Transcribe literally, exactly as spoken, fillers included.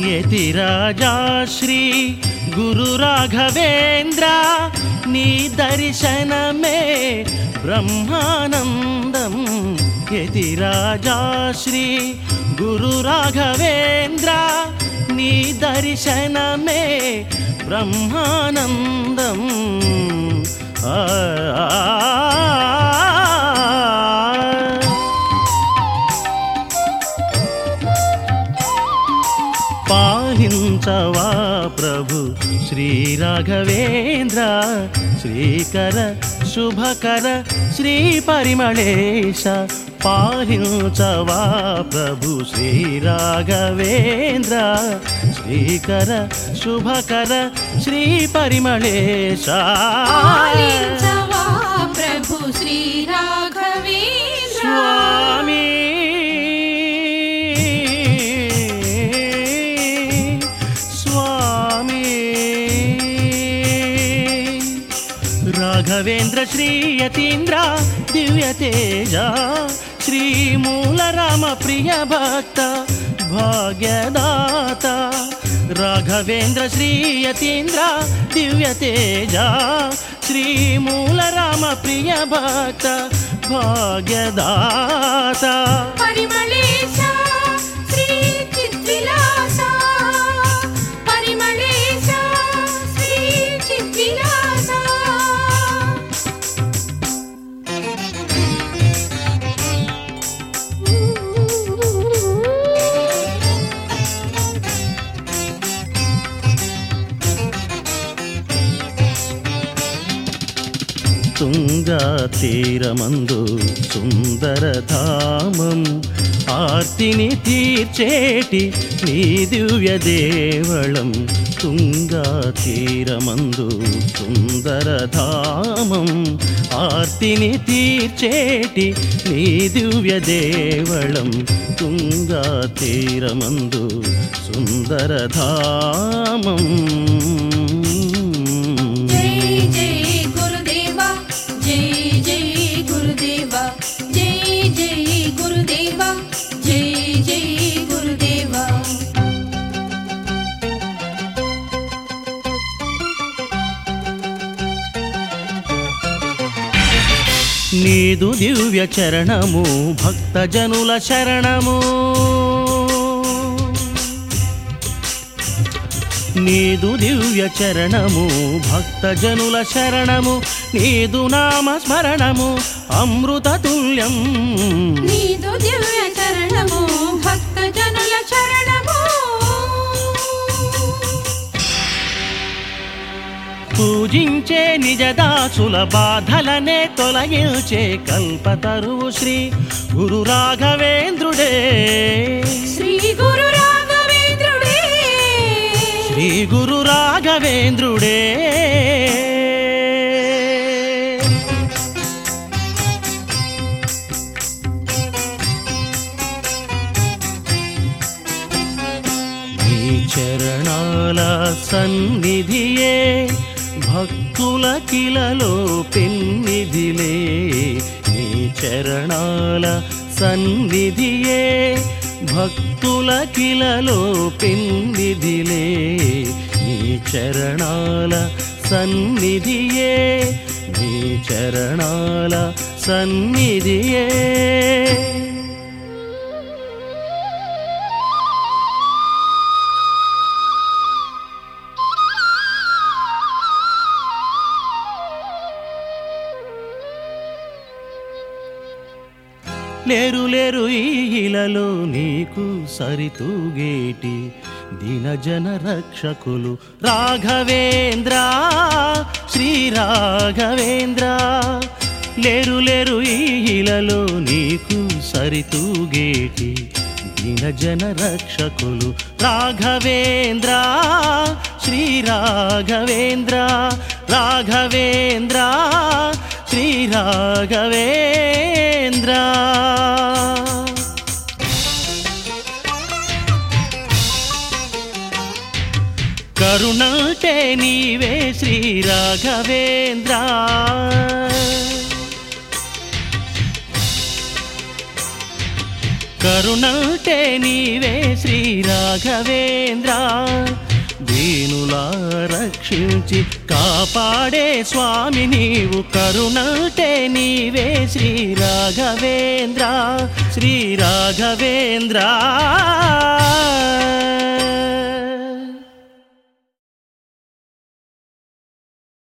యతిరాజా శ్రీ గురు రాఘవేంద్ర నీ దర్శనమే బ్రహ్మానందం. యతిరాజా శ్రీ గురు రాఘవేంద్ర నీ దర్శనమే బ్రహ్మానందం. ఆ పాలించవా ప్రభు శ్రీ రాఘవేంద్ర శ్రీకర శుభకర శ్రీ పరిమళేశ. పాలించవా ప్రభు శ్రీ రాఘవేంద్ర శ్రీకర శుభకర శ్రీ పరిమళేశ. పాలించవా ప్రభు శ్రీ రాఘవేంద్ర స్వామి రాఘవేంద్ర శ్రీ యతీంద్ర దివ్య తేజ శ్రీ మూల రామ ప్రియ భక్త భాగ్యదాత. రాఘవేంద్ర శ్రీ యతీంద్ర దివ్య తేజ శ్రీ మూల రామ ప్రియ భక్త భాగ్యదాత. పరిమళేశ శ్రీ చిద్విలాస పరిమళేశ శ్రీ చిద్విలాస. తుంగా తీరమందు సుందర ధామం ఆర్తిని తీర్చేటి నీ దివ్య దేవళం. తుంగా తీరమందు సుందర ధామం ఆర్తిని తీర్చేటి నీ దివ్య దేవళం. తుంగా తీరమందు సుందర ధామం. నీదు దివ్య చరణము భక్తజనుల శరణము. నీదు దివ్య చరణము భక్తజనుల శరణము. నీదు నామ స్మరణము అమృత తుల్యం. నీదు దివ్య చరణము భక్తజనుల శరణము. పూజించే నిజదాసుల బాధలనే తొలగించే కల్పతరువు శ్రీ గురు రాఘవేంద్రుడే. శ్రీ గురు రాఘవేంద్రుడే శ్రీ గురు రాఘవేంద్రుడే. నీ చరణాల సన్నిధియే భక్తుల కిలలో పెన్నిధిలే. నీ చరణాల సన్నిధియే భక్తుల కిలలో పెన్నిధిలే. నీ చరణాల సన్నిధియే నీ చరణాల సన్నిధియే. లేరు లేరు ఈలలో నీకు సరితూగేటి దీనజన రక్షకులు రాఘవేంద్ర శ్రీ రాఘవేంద్ర. లేరు లేరు ఈలలో నీకు సరితూగేటి దీనజన రక్షకులు రాఘవేంద్ర శ్రీ రాఘవేంద్ర. రాఘవేంద్ర శ్రీ రాఘవేంద్ర. కరుణంటే నీవే శ్రీ రాఘవేంద్ర. కరుణంటే నీవే శ్రీ రాఘవేంద్ర దీనులా రక్షించి కాపాడే స్వామి నీవు కరుణంటే నీవే శ్రీ రాఘవేంద్ర శ్రీ రాఘవేంద్ర